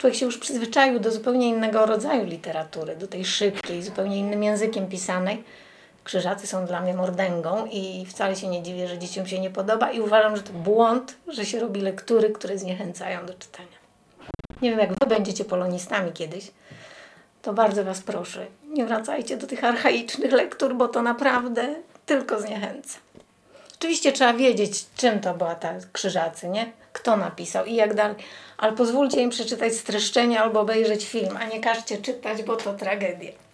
człowiek się już przyzwyczaił do zupełnie innego rodzaju literatury, do tej szybkiej, zupełnie innym językiem pisanej. Krzyżacy są dla mnie mordęgą i wcale się nie dziwię, że dzieciom się nie podoba i uważam, że to błąd, że się robi lektury, które zniechęcają do czytania. Nie wiem, jak wy będziecie polonistami kiedyś, to bardzo was proszę, nie wracajcie do tych archaicznych lektur, bo to naprawdę tylko zniechęca. Oczywiście trzeba wiedzieć, czym to była ta Krzyżacy, nie? Kto napisał i jak dalej. Ale pozwólcie im przeczytać streszczenie albo obejrzeć film, a nie każcie czytać, bo to tragedia.